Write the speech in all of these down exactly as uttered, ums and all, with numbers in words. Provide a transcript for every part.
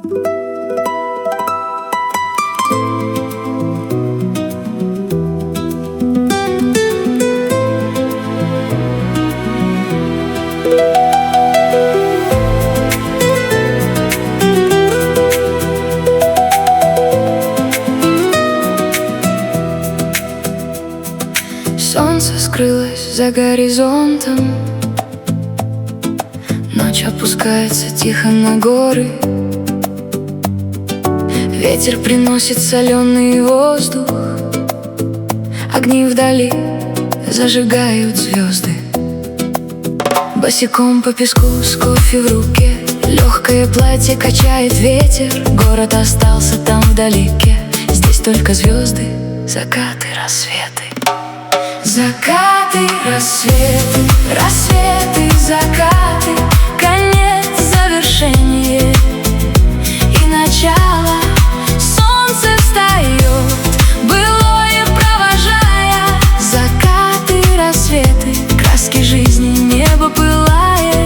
Солнце скрылось за горизонтом, ночь опускается тихо на горы. Ветер приносит соленый воздух, огни вдали зажигают звезды. Босиком по песку с кофе в руке, легкое платье качает ветер. Город остался там вдалеке, здесь только звезды, закаты, рассветы. Закаты, рассветы, рассветы, закаты, конец, завершение и начало. Солнце встает, былое провожая. Закаты, рассветы, краски жизни, небо пылает.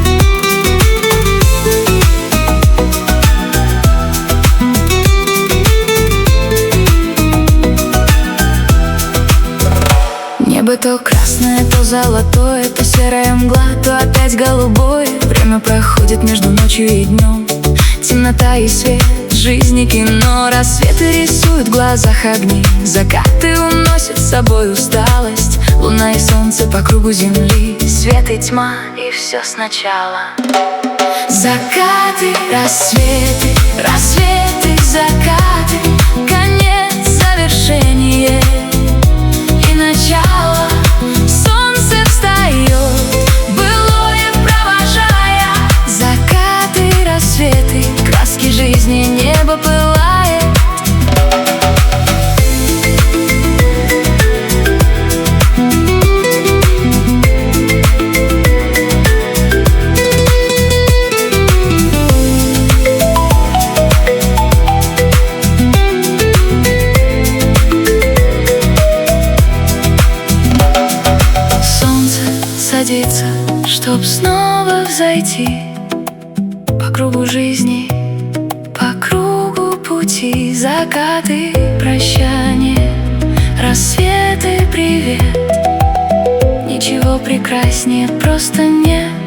Небо то красное, то золотое, то серая мгла, то опять голубое. Время проходит между ночью и днем, темнота и свет, жизнь и кино. Рассветы рисуют в глазах огни, закаты уносят с собой усталость. Луна и солнце по кругу земли, свет и тьма, и все сначала. Закаты, рассветы, рассветы, закаты, конец, завершение и начало. Солнце встает, былое провожая. Закаты, рассветы, краски жизни, небо пылает. Садится, чтоб снова взойти по кругу жизни, по кругу пути. Закаты, прощание, рассветы, привет. Ничего прекраснее просто нет.